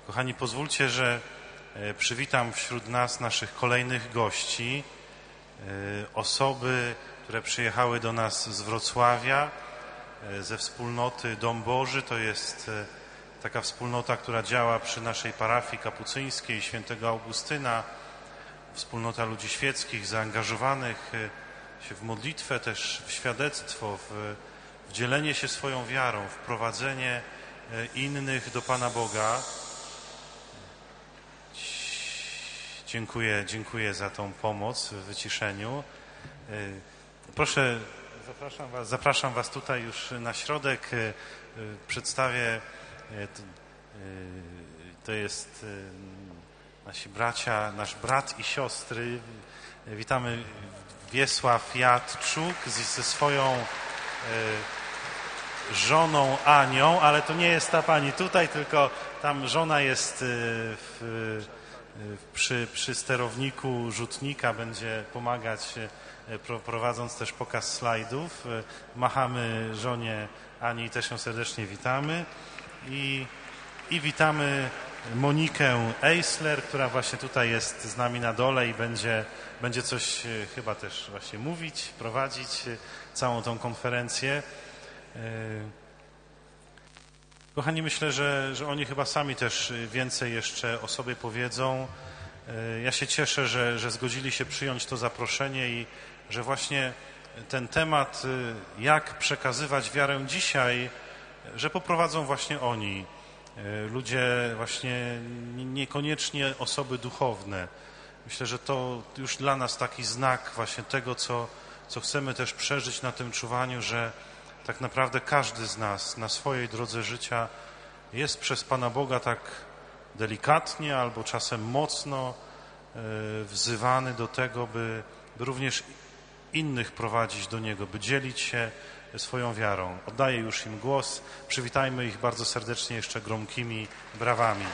Kochani, pozwólcie, że przywitam wśród nas naszych kolejnych gości, osoby, które przyjechały do nas z Wrocławia, ze wspólnoty Dom Boży. To jest taka wspólnota, która działa przy naszej parafii kapucyńskiej Świętego Augustyna, wspólnota ludzi świeckich, zaangażowanych się w modlitwę, też w świadectwo, w dzielenie się swoją wiarą, w prowadzenie innych do Pana Boga. Dziękuję za tą pomoc w wyciszeniu. Proszę, zapraszam Was tutaj już na środek. Przedstawię, to jest nasi bracia, nasz brat i siostry. Witamy Wiesław Jadczuk ze swoją żoną Anią, ale to nie jest ta pani tutaj, tylko tam żona jest przy sterowniku rzutnika, będzie pomagać, prowadząc też pokaz slajdów. Machamy żonie Ani i też ją serdecznie witamy. I witamy Monikę Eisler, która właśnie tutaj jest z nami na dole i będzie coś chyba też właśnie mówić, prowadzić całą tą konferencję. Kochani, myślę, że oni chyba sami też więcej jeszcze o sobie powiedzą. Ja się cieszę, że zgodzili się przyjąć to zaproszenie i że właśnie ten temat, jak przekazywać wiarę dzisiaj, że poprowadzą właśnie oni. Ludzie właśnie niekoniecznie osoby duchowne. Myślę, że to już dla nas taki znak właśnie tego, co chcemy też przeżyć na tym czuwaniu, że tak naprawdę każdy z nas na swojej drodze życia jest przez Pana Boga tak delikatnie albo czasem mocno wzywany do tego, by również innych prowadzić do Niego, by dzielić się swoją wiarą. Oddaję już im głos. Przywitajmy ich bardzo serdecznie jeszcze gromkimi brawami.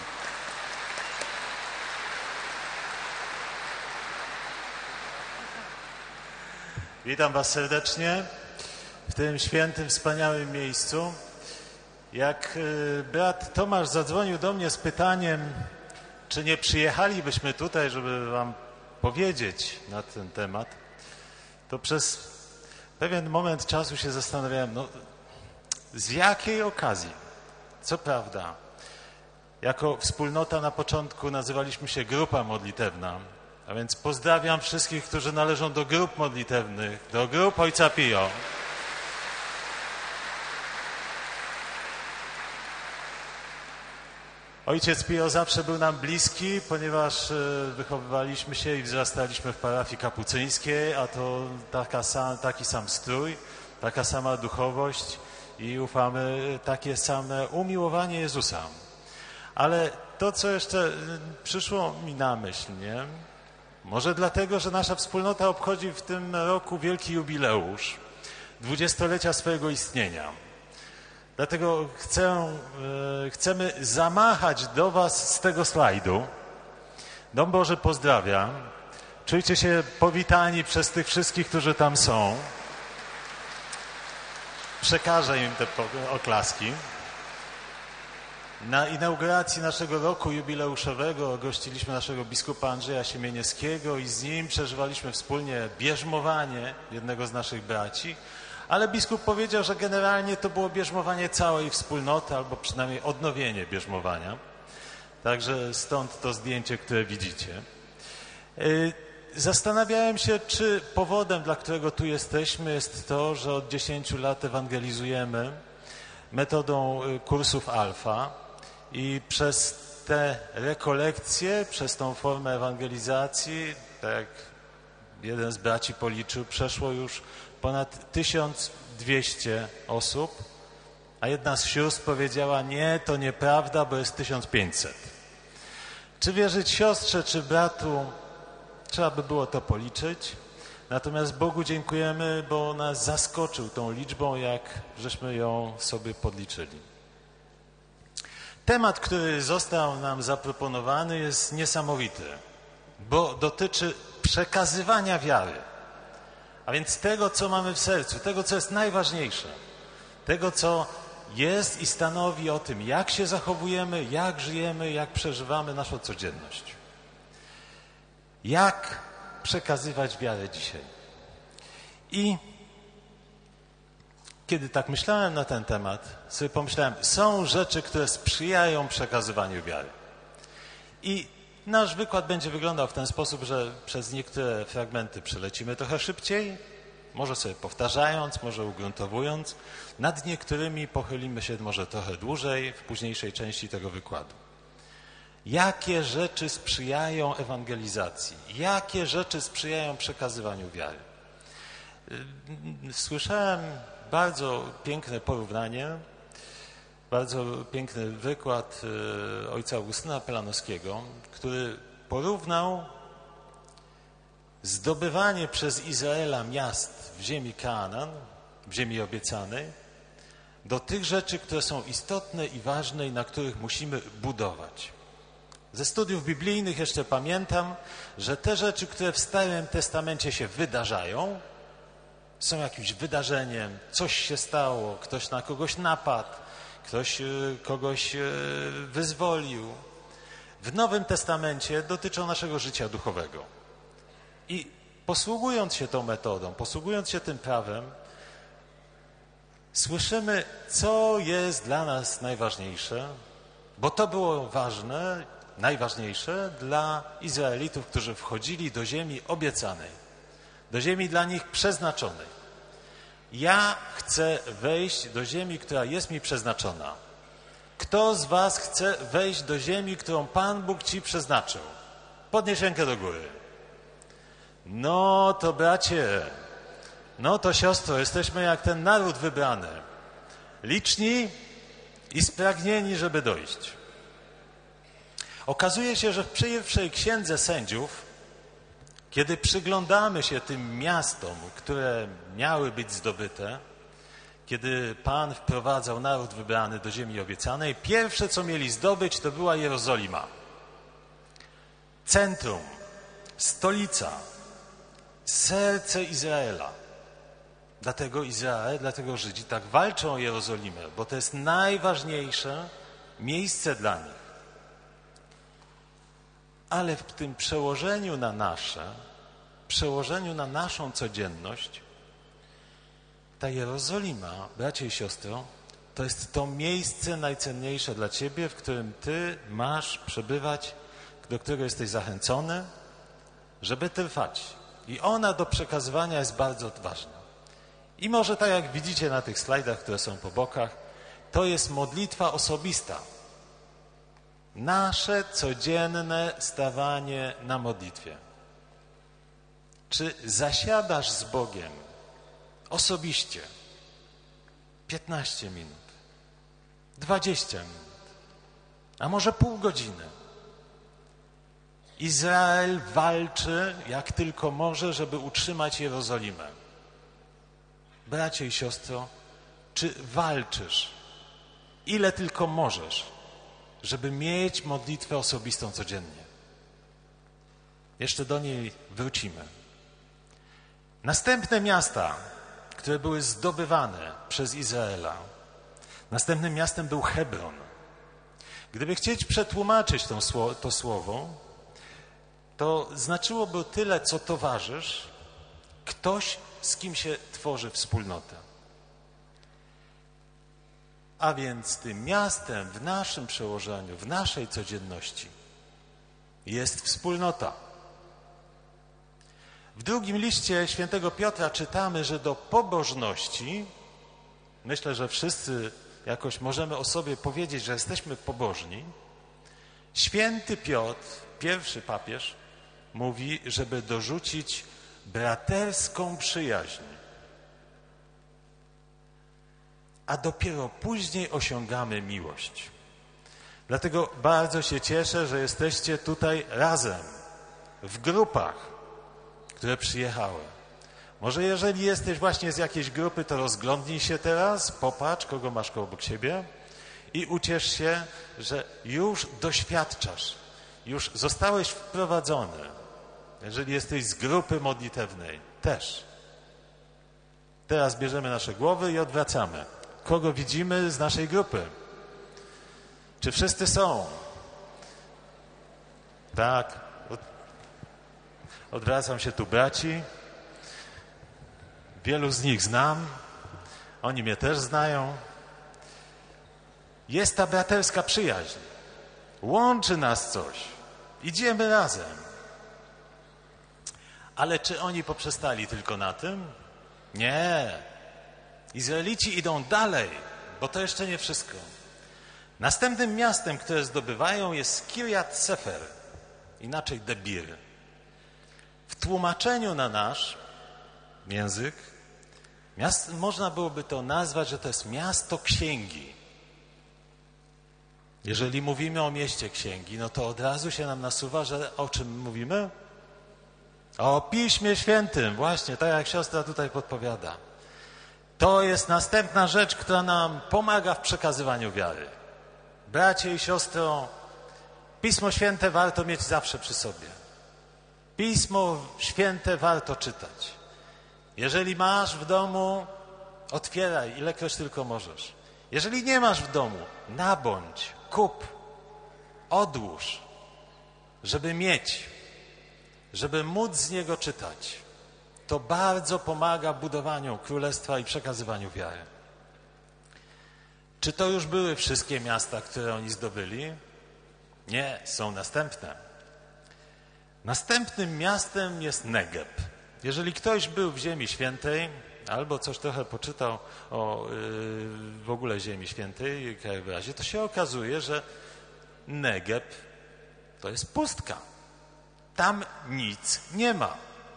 Witam Was serdecznie w tym świętym, wspaniałym miejscu. Jak brat Tomasz zadzwonił do mnie z pytaniem, czy nie przyjechalibyśmy tutaj, żeby Wam powiedzieć na ten temat, to przez pewien moment czasu się zastanawiałem, z jakiej okazji? Co prawda, jako wspólnota na początku nazywaliśmy się Grupa Modlitewna, a więc pozdrawiam wszystkich, którzy należą do grup modlitewnych, do grup Ojca Pio. Ojciec Pio zawsze był nam bliski, ponieważ wychowywaliśmy się i wzrastaliśmy w parafii kapucyńskiej, a to taki sam strój, taka sama duchowość i ufamy takie same umiłowanie Jezusa. Ale to, co jeszcze przyszło mi na myśl, nie? Może dlatego, że nasza wspólnota obchodzi w tym roku wielki jubileusz, 20-lecia swojego istnienia. Dlatego chcemy zamachać do Was z tego slajdu. Dom Boży pozdrawia. Czujcie się powitani przez tych wszystkich, którzy tam są. Przekażę im te oklaski. Na inauguracji naszego roku jubileuszowego gościliśmy naszego biskupa Andrzeja Siemieniewskiego i z nim przeżywaliśmy wspólnie bierzmowanie jednego z naszych braci. Ale biskup powiedział, że generalnie to było bierzmowanie całej wspólnoty, albo przynajmniej odnowienie bierzmowania. Także stąd to zdjęcie, które widzicie. Zastanawiałem się, czy powodem, dla którego tu jesteśmy, jest to, że od 10 lat ewangelizujemy metodą kursów alfa i przez te rekolekcje, przez tą formę ewangelizacji, tak jak jeden z braci policzył, przeszło już ponad 1200 osób, a jedna z sióstr powiedziała, nie, to nieprawda, bo jest 1500. Czy wierzyć siostrze, czy bratu, trzeba by było to policzyć. Natomiast Bogu dziękujemy, bo nas zaskoczył tą liczbą, jak żeśmy ją sobie podliczyli. Temat, który został nam zaproponowany, jest niesamowity, bo dotyczy przekazywania wiary. A więc tego, co mamy w sercu, tego, co jest najważniejsze, tego, co jest i stanowi o tym, jak się zachowujemy, jak żyjemy, jak przeżywamy naszą codzienność. Jak przekazywać wiarę dzisiaj. I kiedy tak myślałem na ten temat, sobie pomyślałem, są rzeczy, które sprzyjają przekazywaniu wiary. I nasz wykład będzie wyglądał w ten sposób, że przez niektóre fragmenty przelecimy trochę szybciej, może sobie powtarzając, może ugruntowując. Nad niektórymi pochylimy się może trochę dłużej w późniejszej części tego wykładu. Jakie rzeczy sprzyjają ewangelizacji? Jakie rzeczy sprzyjają przekazywaniu wiary? Słyszałem bardzo piękne porównanie, bardzo piękny wykład ojca Augustyna Pelanowskiego, który porównał zdobywanie przez Izraela miast w ziemi Kanaan, w ziemi obiecanej, do tych rzeczy, które są istotne i ważne i na których musimy budować. Ze studiów biblijnych jeszcze pamiętam, że te rzeczy, które w Starym Testamencie się wydarzają, są jakimś wydarzeniem, coś się stało, ktoś na kogoś napadł, ktoś kogoś wyzwolił. W Nowym Testamencie dotyczą naszego życia duchowego. I posługując się tą metodą, posługując się tym prawem, słyszymy, co jest dla nas najważniejsze, bo to było ważne, najważniejsze dla Izraelitów, którzy wchodzili do ziemi obiecanej, do ziemi dla nich przeznaczonej. Ja chcę wejść do ziemi, która jest mi przeznaczona. Kto z was chce wejść do ziemi, którą Pan Bóg ci przeznaczył? Podnieś rękę do góry. No to bracie, no to siostro, jesteśmy jak ten naród wybrany. Liczni i spragnieni, żeby dojść. Okazuje się, że w pierwszej księdze sędziów, kiedy przyglądamy się tym miastom, które miały być zdobyte, kiedy Pan wprowadzał naród wybrany do ziemi obiecanej, pierwsze, co mieli zdobyć, to była Jerozolima. Centrum, stolica, serce Izraela. Dlatego Izrael, dlatego Żydzi tak walczą o Jerozolimę, bo to jest najważniejsze miejsce dla nich. Ale w tym przełożeniu na naszą codzienność, ta Jerozolima, bracie i siostro, to jest to miejsce najcenniejsze dla ciebie, w którym ty masz przebywać, do którego jesteś zachęcony, żeby trwać. I ona do przekazywania jest bardzo ważna. I może tak jak widzicie na tych slajdach, które są po bokach, to jest modlitwa osobista. Nasze codzienne stawanie na modlitwie. Czy zasiadasz z Bogiem osobiście 15 minut, 20 minut, a może pół godziny? Izrael walczy jak tylko może, żeby utrzymać Jerozolimę. Bracie i siostro, czy walczysz, ile tylko możesz, żeby mieć modlitwę osobistą codziennie? Jeszcze do niej wrócimy. Następne miasta, które były zdobywane przez Izraela, następnym miastem był Hebron. Gdyby chcieć przetłumaczyć to słowo, to znaczyłoby tyle, co towarzysz, ktoś, z kim się tworzy wspólnotę. A więc tym miastem w naszym przełożeniu, w naszej codzienności jest wspólnota. W drugim liście świętego Piotra czytamy, że do pobożności, myślę, że wszyscy jakoś możemy o sobie powiedzieć, że jesteśmy pobożni, święty Piotr, pierwszy papież, mówi, żeby dorzucić braterską przyjaźń. A dopiero później osiągamy miłość. Dlatego bardzo się cieszę, że jesteście tutaj razem, w grupach, które przyjechały. Może jeżeli jesteś właśnie z jakiejś grupy, to rozglądnij się teraz, popatrz, kogo masz koło siebie i uciesz się, że już doświadczasz, już zostałeś wprowadzony. Jeżeli jesteś z grupy modlitewnej, też. Teraz bierzemy nasze głowy i odwracamy kogo widzimy z naszej grupy? Czy wszyscy są? Tak. Odwracam się tu braci. Wielu z nich znam. Oni mnie też znają. Jest ta braterska przyjaźń. Łączy nas coś. Idziemy razem. Ale czy oni poprzestali tylko na tym? Nie. Izraelici idą dalej, bo to jeszcze nie wszystko. Następnym miastem, które zdobywają, jest Kirjat Sefer, inaczej Debir. W tłumaczeniu na nasz język można byłoby to nazwać, że to jest miasto księgi. Jeżeli mówimy o mieście księgi, no to od razu się nam nasuwa, że o czym mówimy? O Piśmie Świętym, właśnie, tak jak siostra tutaj podpowiada. To jest następna rzecz, która nam pomaga w przekazywaniu wiary. Bracie i siostro, Pismo Święte warto mieć zawsze przy sobie. Pismo Święte warto czytać. Jeżeli masz w domu, otwieraj, ilekroć tylko możesz. Jeżeli nie masz w domu, nabądź, kup, odłóż, żeby mieć, żeby móc z niego czytać. To bardzo pomaga budowaniu królestwa i przekazywaniu wiary. Czy to już były wszystkie miasta, które oni zdobyli? Nie, są następne. Następnym miastem jest Negeb. Jeżeli ktoś był w Ziemi Świętej, albo coś trochę poczytał o w ogóle Ziemi Świętej, krajobrazie, to się okazuje, że Negeb to jest pustka. Tam nic nie ma.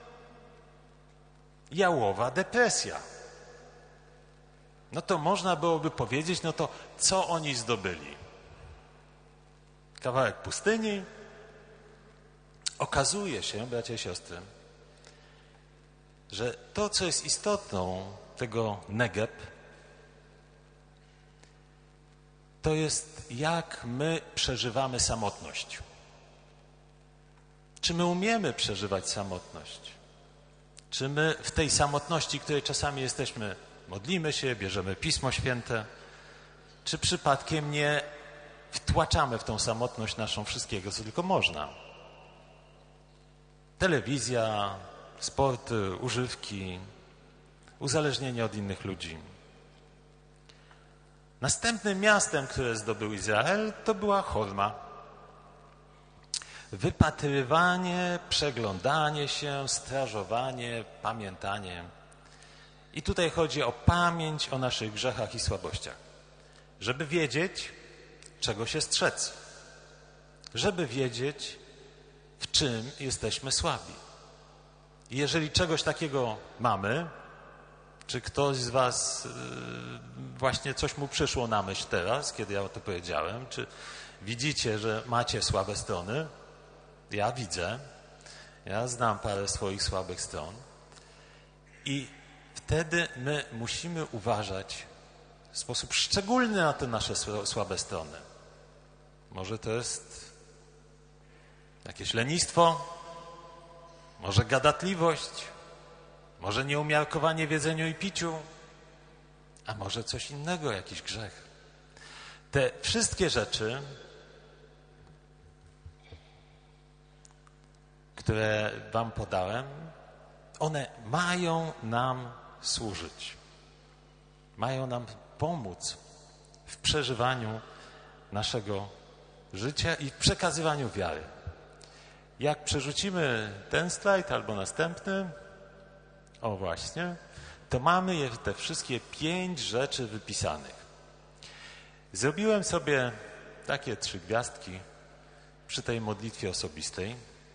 Jałowa depresja. No to można byłoby powiedzieć, no to co oni zdobyli? Kawałek pustyni? Okazuje się, bracia i siostry, że to, co jest istotą tego Negeb, to jest jak my przeżywamy samotność. Czy my umiemy przeżywać samotność? Czy my w tej samotności, której czasami jesteśmy, modlimy się, bierzemy Pismo Święte, czy przypadkiem nie wtłaczamy w tą samotność naszą wszystkiego, co tylko można? Telewizja, sporty, używki, uzależnienie od innych ludzi. Następnym miastem, które zdobył Izrael, to była Horma. Wypatrywanie, przeglądanie się, strażowanie, pamiętanie. I tutaj chodzi o pamięć o naszych grzechach i słabościach. Żeby wiedzieć, czego się strzec. Żeby wiedzieć, w czym jesteśmy słabi. I jeżeli czegoś takiego mamy, czy ktoś z was właśnie coś mu przyszło na myśl teraz, kiedy ja to powiedziałem, czy widzicie, że macie słabe strony? Ja widzę, ja znam parę swoich słabych stron i wtedy my musimy uważać w sposób szczególny na te nasze słabe strony. Może to jest jakieś lenistwo, może gadatliwość, może nieumiarkowanie w jedzeniu i piciu, a może coś innego, jakiś grzech. Te wszystkie rzeczy, które wam podałem, one mają nam służyć. Mają nam pomóc w przeżywaniu naszego życia i w przekazywaniu wiary. Jak przerzucimy ten slajd albo następny, o właśnie, to mamy te wszystkie 5 rzeczy wypisanych. Zrobiłem sobie takie 3 gwiazdki przy tej modlitwie osobistej,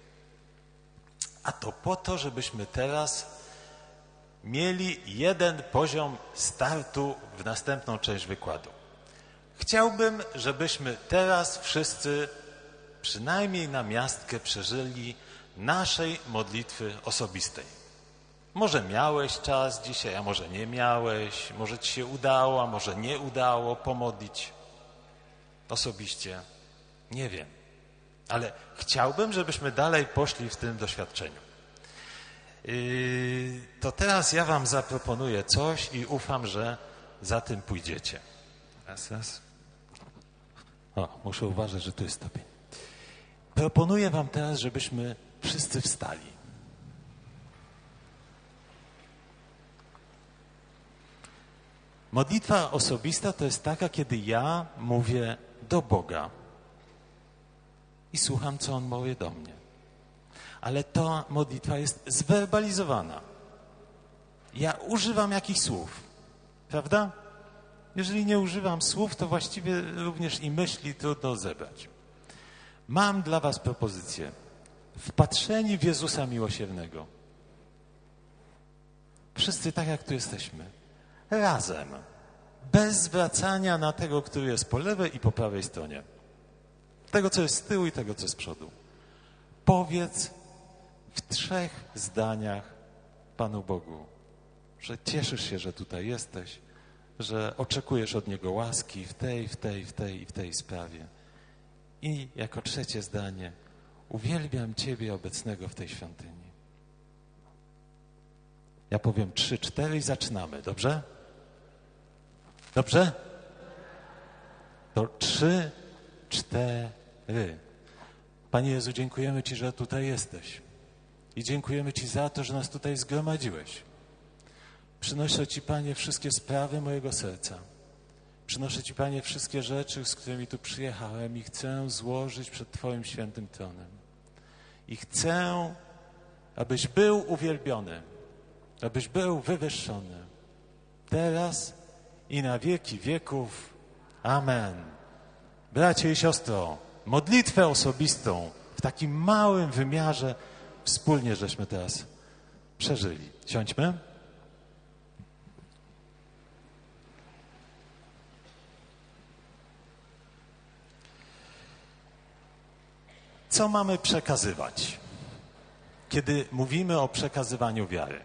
a to po to, żebyśmy teraz mieli jeden poziom startu w następną część wykładu. Chciałbym, żebyśmy teraz wszyscy przynajmniej na miastkę przeżyli naszej modlitwy osobistej. Może miałeś czas dzisiaj, a może nie miałeś, może ci się udało, a może nie udało pomodlić osobiście. Nie wiem, ale chciałbym, żebyśmy dalej poszli w tym doświadczeniu. To teraz ja wam zaproponuję coś i ufam, że za tym pójdziecie. Raz. O, muszę uważać, że tu jest stopień. Proponuję wam teraz, żebyśmy wszyscy wstali. Modlitwa osobista to jest taka, kiedy ja mówię do Boga i słucham, co On mówi do mnie. Ale ta modlitwa jest zwerbalizowana. Ja używam jakichś słów, prawda? Jeżeli nie używam słów, to właściwie również i myśli trudno zebrać. Mam dla was propozycję. Wpatrzeni w Jezusa Miłosiernego. Wszyscy tak, jak tu jesteśmy. Razem. Bez zwracania na tego, który jest po lewej i po prawej stronie. Tego, co jest z tyłu i tego, co jest z przodu. Powiedz w 3 zdaniach Panu Bogu, że cieszysz się, że tutaj jesteś, że oczekujesz od Niego łaski w tej sprawie. I jako 3 zdanie, uwielbiam Ciebie obecnego w tej świątyni. Ja powiem 3, 4 i zaczynamy, dobrze? Dobrze? To 3, 4. Panie Jezu, dziękujemy Ci, że tutaj jesteś. I dziękujemy Ci za to, że nas tutaj zgromadziłeś. Przynoszę Ci, Panie, wszystkie sprawy mojego serca. Przynoszę Ci, Panie, wszystkie rzeczy, z którymi tu przyjechałem i chcę złożyć przed Twoim świętym tronem. I chcę, abyś był uwielbiony, abyś był wywyższony. Teraz i na wieki wieków. Amen. Bracie i siostro, modlitwę osobistą w takim małym wymiarze wspólnie żeśmy teraz przeżyli. Siądźmy. Co mamy przekazywać, kiedy mówimy o przekazywaniu wiary?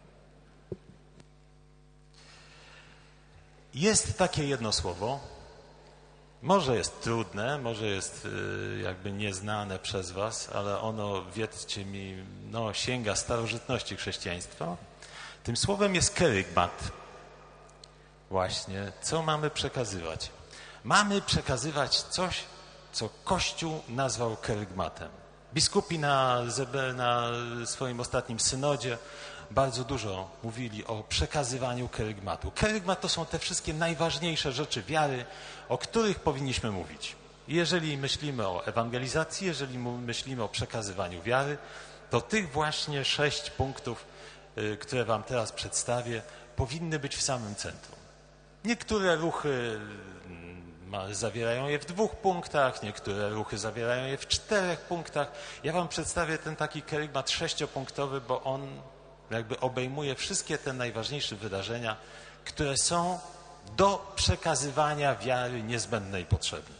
Jest takie jedno słowo, może jest trudne, może jest jakby nieznane przez was, ale ono, wierzcie mi, sięga starożytności chrześcijaństwa. Tym słowem jest kerygmat. Właśnie, co mamy przekazywać? Mamy przekazywać coś, co Kościół nazwał kerygmatem. Biskupi na swoim ostatnim synodzie bardzo dużo mówili o przekazywaniu kerygmatu. Kerygmat to są te wszystkie najważniejsze rzeczy wiary, o których powinniśmy mówić. Jeżeli myślimy o ewangelizacji, jeżeli myślimy o przekazywaniu wiary, to tych właśnie 6 punktów, które wam teraz przedstawię, powinny być w samym centrum. Niektóre ruchy zawierają je w 2 punktach, niektóre ruchy zawierają je w 4 punktach. Ja wam przedstawię ten taki kerygmat 6-punktowy, bo on jakby obejmuje wszystkie te najważniejsze wydarzenia, które są do przekazywania wiary niezbędne i potrzebne.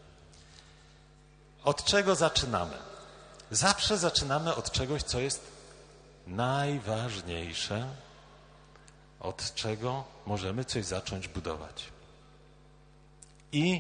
Od czego zaczynamy? Zawsze zaczynamy od czegoś, co jest najważniejsze, od czego możemy coś zacząć budować. I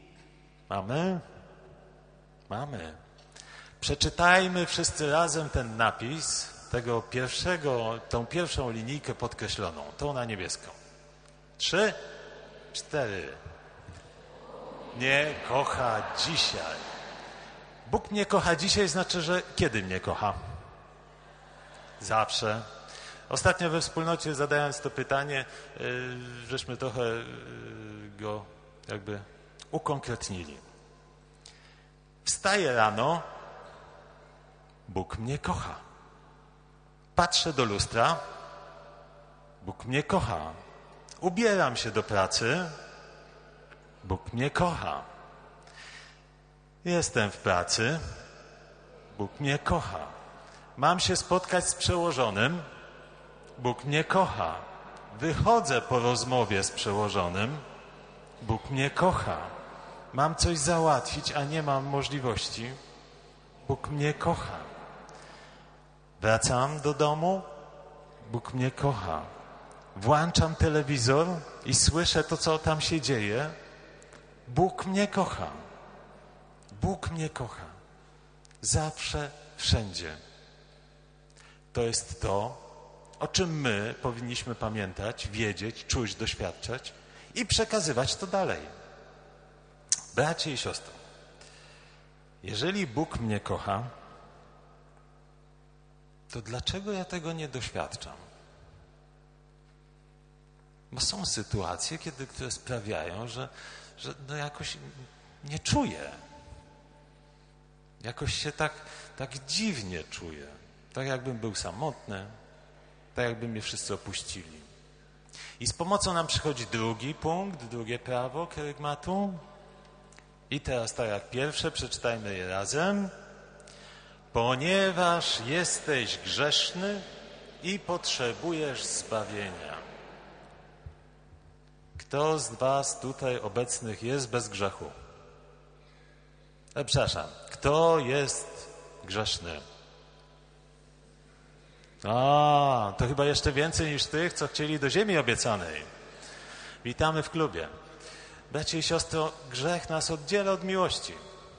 mamy. Przeczytajmy wszyscy razem ten napis, tą pierwszą linijkę podkreśloną, tą na niebieską. 3, 4. Mnie kocha dzisiaj. Bóg mnie kocha dzisiaj znaczy, że kiedy mnie kocha? Zawsze. Ostatnio we wspólnocie, zadając to pytanie, żeśmy trochę go jakby ukonkretnili. Wstaję rano, Bóg mnie kocha. Patrzę do lustra, Bóg mnie kocha. Ubieram się do pracy, Bóg mnie kocha. Jestem w pracy, Bóg mnie kocha. Mam się spotkać z przełożonym, Bóg mnie kocha. Wychodzę po rozmowie z przełożonym, Bóg mnie kocha. Mam coś załatwić, a nie mam możliwości, Bóg mnie kocha. Wracam do domu, Bóg mnie kocha. Włączam telewizor i słyszę to, co tam się dzieje. Bóg mnie kocha. Bóg mnie kocha. Zawsze, wszędzie. To jest to, o czym my powinniśmy pamiętać, wiedzieć, czuć, doświadczać i przekazywać to dalej. Bracie i siostry, jeżeli Bóg mnie kocha, to dlaczego ja tego nie doświadczam? Bo są sytuacje, które sprawiają, że no jakoś nie czuję. Jakoś się tak dziwnie czuję. Tak jakbym był samotny, tak jakby mnie wszyscy opuścili. I z pomocą nam przychodzi drugi punkt, drugie prawo kerygmatu. I teraz tak jak pierwsze, przeczytajmy je razem. Ponieważ jesteś grzeszny i potrzebujesz zbawienia. Kto z was tutaj obecnych jest bez grzechu? Przepraszam, kto jest grzeszny? To chyba jeszcze więcej niż tych, co chcieli do ziemi obiecanej. Witamy w klubie. Bracie i siostro, grzech nas oddziela od miłości.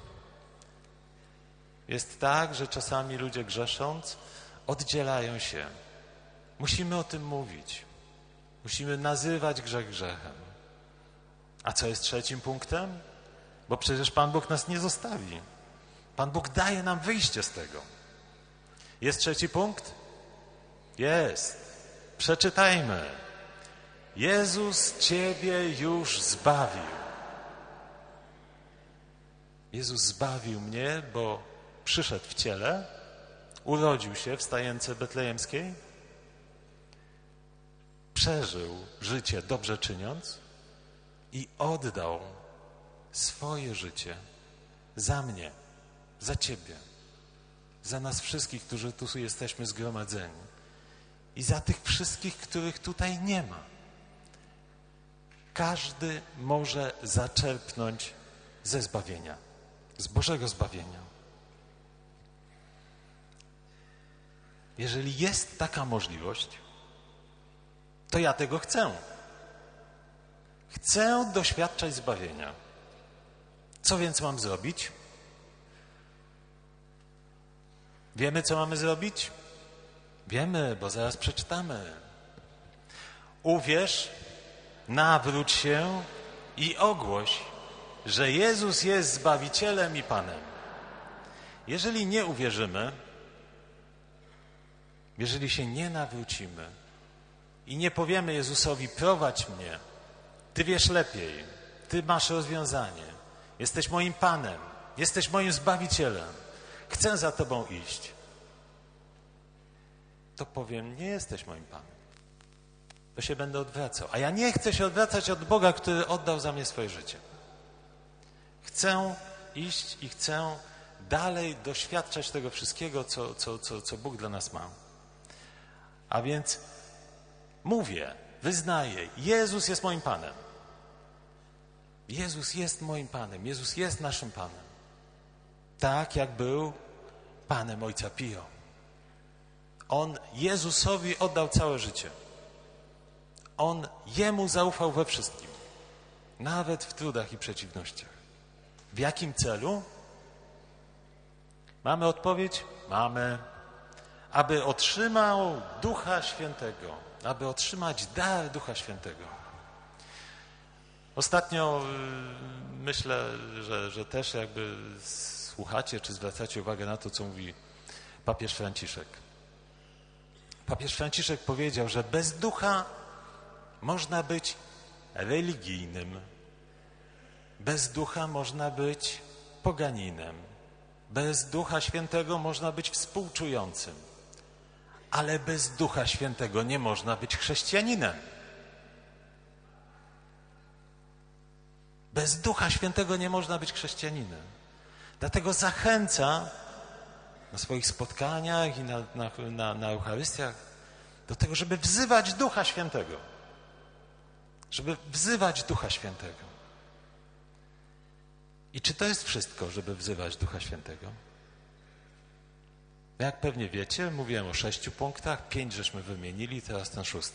Jest tak, że czasami ludzie grzesząc oddzielają się. Musimy o tym mówić. Musimy nazywać grzech grzechem. A co jest trzecim punktem? Bo przecież Pan Bóg nas nie zostawi. Pan Bóg daje nam wyjście z tego. Jest trzeci punkt? Jest. Przeczytajmy. Jezus Ciebie już zbawił. Jezus zbawił mnie, bo przyszedł w ciele, urodził się w stajence betlejemskiej, przeżył życie dobrze czyniąc i oddał swoje życie za mnie, za Ciebie, za nas wszystkich, którzy tu jesteśmy zgromadzeni i za tych wszystkich, których tutaj nie ma. Każdy może zaczerpnąć ze zbawienia, z Bożego zbawienia. Jeżeli jest taka możliwość, to ja tego chcę. Chcę doświadczać zbawienia. Co więc mam zrobić? Wiemy, co mamy zrobić? Wiemy, bo zaraz przeczytamy. Uwierz, nawróć się i ogłoś, że Jezus jest Zbawicielem i Panem. Jeżeli nie uwierzymy, jeżeli się nie nawrócimy i nie powiemy Jezusowi, prowadź mnie, Ty wiesz lepiej, Ty masz rozwiązanie, jesteś moim Panem, jesteś moim Zbawicielem, chcę za Tobą iść, to powiem, nie jesteś moim Panem. To się będę odwracał. A ja nie chcę się odwracać od Boga, który oddał za mnie swoje życie. Chcę iść i chcę dalej doświadczać tego wszystkiego, co Bóg dla nas ma. A więc mówię, wyznaję, Jezus jest moim Panem. Jezus jest moim Panem. Jezus jest naszym Panem. Tak jak był Panem Ojca Pio. On Jezusowi oddał całe życie. On Jemu zaufał we wszystkim. Nawet w trudach i przeciwnościach. W jakim celu? Mamy odpowiedź? Mamy. Aby otrzymał Ducha Świętego. Aby otrzymać dar Ducha Świętego. Ostatnio myślę, że też jakby słuchacie, czy zwracacie uwagę na to, co mówi papież Franciszek. Papież Franciszek powiedział, że bez ducha można być religijnym. Bez ducha można być poganinem. Bez Ducha Świętego można być współczującym. Ale bez Ducha Świętego nie można być chrześcijaninem. Bez Ducha Świętego nie można być chrześcijaninem. Dlatego zachęca na swoich spotkaniach i na Eucharystiach do tego, żeby wzywać Ducha Świętego. Żeby wzywać Ducha Świętego. I czy to jest wszystko, żeby wzywać Ducha Świętego? Jak pewnie wiecie, mówiłem o 6 punktach, 5 żeśmy wymienili, teraz ten 6.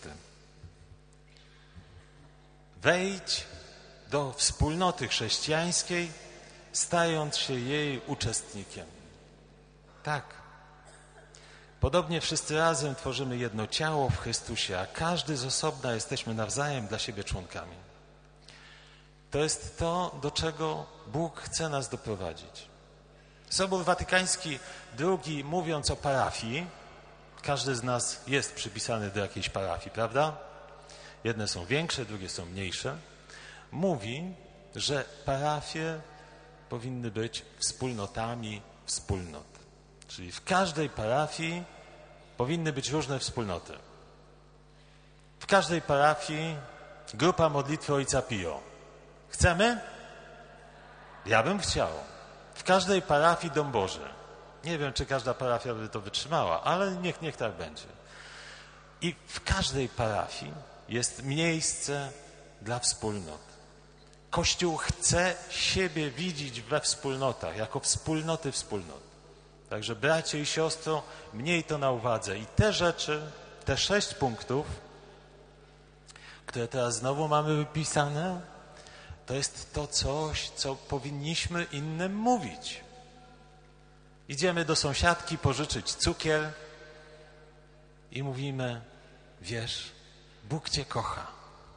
Wejdź do wspólnoty chrześcijańskiej, stając się jej uczestnikiem. Tak. Podobnie wszyscy razem tworzymy jedno ciało w Chrystusie, a każdy z osobna jesteśmy nawzajem dla siebie członkami. To jest to, do czego Bóg chce nas doprowadzić. Sobór Watykański II, mówiąc o parafii, każdy z nas jest przypisany do jakiejś parafii, prawda? Jedne są większe, drugie są mniejsze. Mówi, że parafie powinny być wspólnotami wspólnot. Czyli w każdej parafii powinny być różne wspólnoty. W każdej parafii grupa modlitwy Ojca Pio. Chcemy? Ja bym chciał. W każdej parafii Dom Boży. Nie wiem, czy każda parafia by to wytrzymała, ale niech tak będzie. I w każdej parafii jest miejsce dla wspólnot. Kościół chce siebie widzieć we wspólnotach, jako wspólnoty wspólnot. Także bracie i siostro, miej to na uwadze. I te rzeczy, te 6 punktów, które teraz znowu mamy wypisane, to jest to coś, co powinniśmy innym mówić. Idziemy do sąsiadki pożyczyć cukier i mówimy, wiesz, Bóg cię kocha.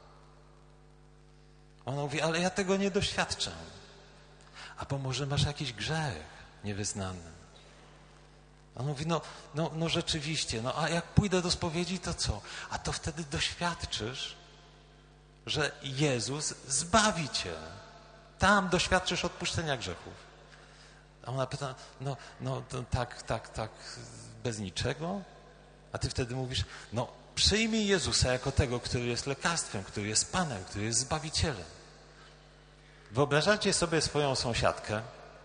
Ona mówi, ale ja tego nie doświadczam. A bo może masz jakiś grzech niewyznany. On mówi, no rzeczywiście, a jak pójdę do spowiedzi, to co? A to wtedy doświadczysz, że Jezus zbawi cię. Tam doświadczysz odpuszczenia grzechów. A ona pyta, to tak, bez niczego? A ty wtedy mówisz, przyjmij Jezusa jako tego, który jest lekarstwem, który jest Panem, który jest Zbawicielem. Wyobrażacie sobie swoją sąsiadkę,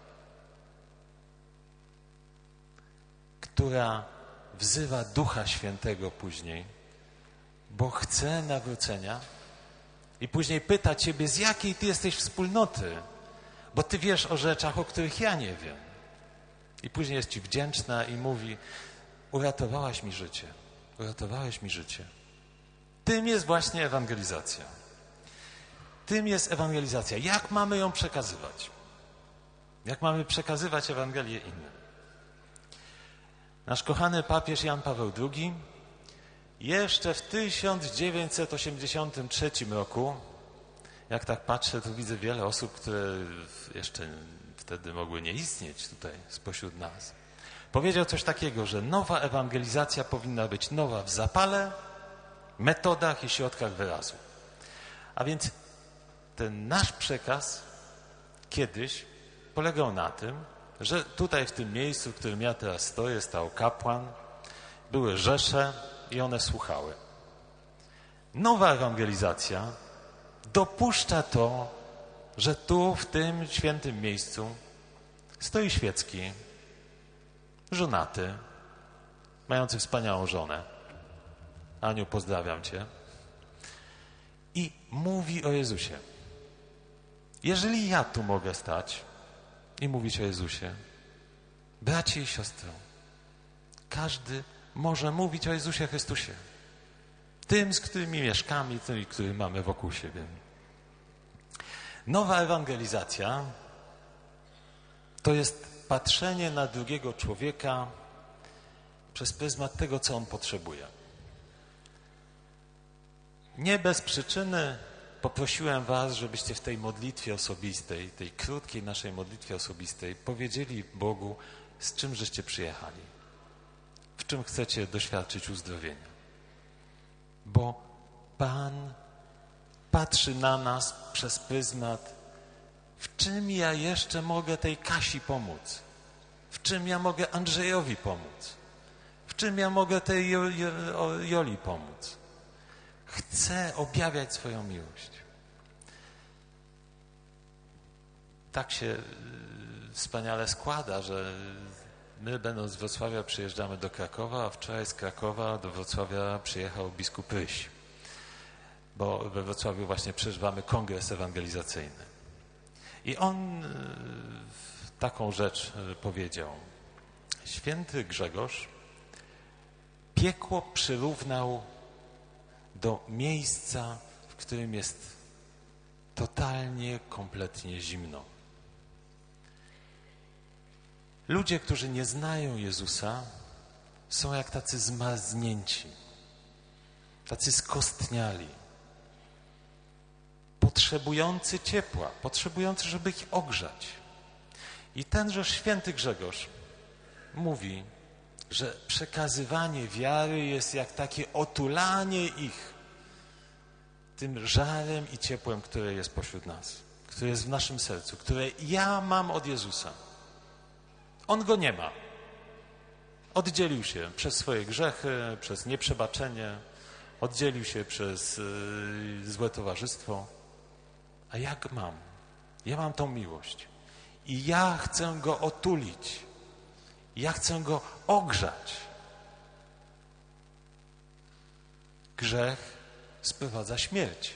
która wzywa Ducha Świętego później, bo chce nawrócenia i później pyta ciebie, z jakiej ty jesteś wspólnoty, bo ty wiesz o rzeczach, o których ja nie wiem. I później jest ci wdzięczna i mówi, uratowałaś mi życie, uratowałeś mi życie. Tym jest właśnie ewangelizacja. Tym jest ewangelizacja. Jak mamy ją przekazywać? Jak mamy przekazywać Ewangelię innym? Nasz kochany papież Jan Paweł II jeszcze w 1983 roku, jak tak patrzę, to widzę wiele osób, które jeszcze wtedy mogły nie istnieć tutaj spośród nas. Powiedział coś takiego, że nowa ewangelizacja powinna być nowa w zapale, metodach i środkach wyrazu. A więc ten nasz przekaz kiedyś polegał na tym, że tutaj w tym miejscu, w którym ja teraz stoję, stał kapłan, były rzesze i one słuchały. Nowa ewangelizacja dopuszcza to, że tu, w tym świętym miejscu stoi świecki, żonaty, mający wspaniałą żonę. Aniu, pozdrawiam cię. I mówi o Jezusie. Jeżeli ja tu mogę stać i mówić o Jezusie, bracie i siostro, każdy może mówić o Jezusie Chrystusie. Tym, z którymi mieszkamy, tymi, których mamy wokół siebie. Nowa ewangelizacja to jest patrzenie na drugiego człowieka przez pryzmat tego, co on potrzebuje. Nie bez przyczyny poprosiłem was, żebyście w tej modlitwie osobistej, tej krótkiej naszej modlitwie osobistej powiedzieli Bogu, z czym żeście przyjechali. W czym chcecie doświadczyć uzdrowienia. Bo Pan patrzy na nas przez pryzmat, w czym ja jeszcze mogę tej Kasi pomóc, w czym ja mogę Andrzejowi pomóc, w czym ja mogę tej Joli pomóc. Chcę objawiać swoją miłość. Tak się wspaniale składa, że my, będąc z Wrocławia, przyjeżdżamy do Krakowa, a wczoraj z Krakowa do Wrocławia przyjechał biskup Ryś, bo we Wrocławiu właśnie przeżywamy kongres ewangelizacyjny. I on taką rzecz powiedział. Święty Grzegorz piekło przyrównał do miejsca, w którym jest totalnie, kompletnie zimno. Ludzie, którzy nie znają Jezusa, są jak tacy zmarznięci, tacy skostniali, potrzebujący ciepła, potrzebujący, żeby ich ogrzać. I tenże święty Grzegorz mówi, że przekazywanie wiary jest jak takie otulanie ich tym żarem i ciepłem, które jest pośród nas, które jest w naszym sercu, które ja mam od Jezusa. On go nie ma. Oddzielił się przez swoje grzechy, przez nieprzebaczenie, oddzielił się przez złe towarzystwo. A ja go mam. Ja mam tą miłość. I ja chcę go otulić. Ja chcę go ogrzać. Grzech sprowadza śmierć.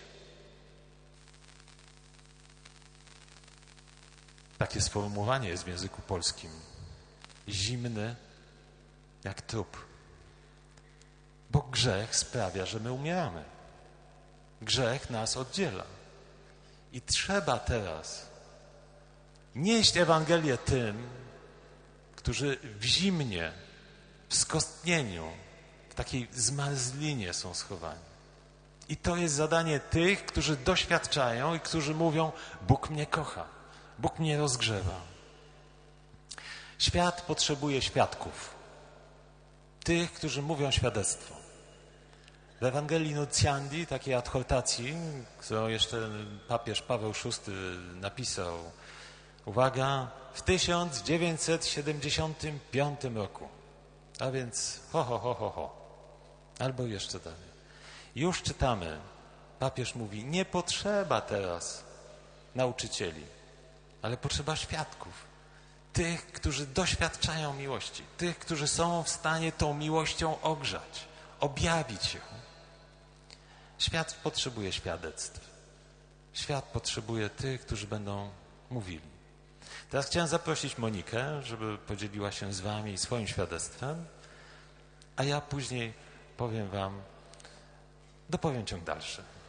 Takie sformułowanie jest w języku polskim. Zimny jak trup. Bo grzech sprawia, że my umieramy. Grzech nas oddziela. I trzeba teraz nieść Ewangelię tym, którzy w zimnie, w skostnieniu, w takiej zmarzlinie są schowani. I to jest zadanie tych, którzy doświadczają i którzy mówią: Bóg mnie kocha, Bóg mnie rozgrzewa. Świat potrzebuje świadków. Tych, którzy mówią świadectwo. W Ewangelii Nunciandi, takiej adhortacji, którą jeszcze papież Paweł VI napisał, uwaga, w 1975 roku. A więc albo jeszcze dalej. Już czytamy, papież mówi, nie potrzeba teraz nauczycieli, ale potrzeba świadków. Tych, którzy doświadczają miłości. Tych, którzy są w stanie tą miłością ogrzać, objawić ją. Świat potrzebuje świadectw. Świat potrzebuje tych, którzy będą mówili. Teraz chciałem zaprosić Monikę, żeby podzieliła się z wami swoim świadectwem, a ja później powiem wam, dopowiem ciąg dalszy.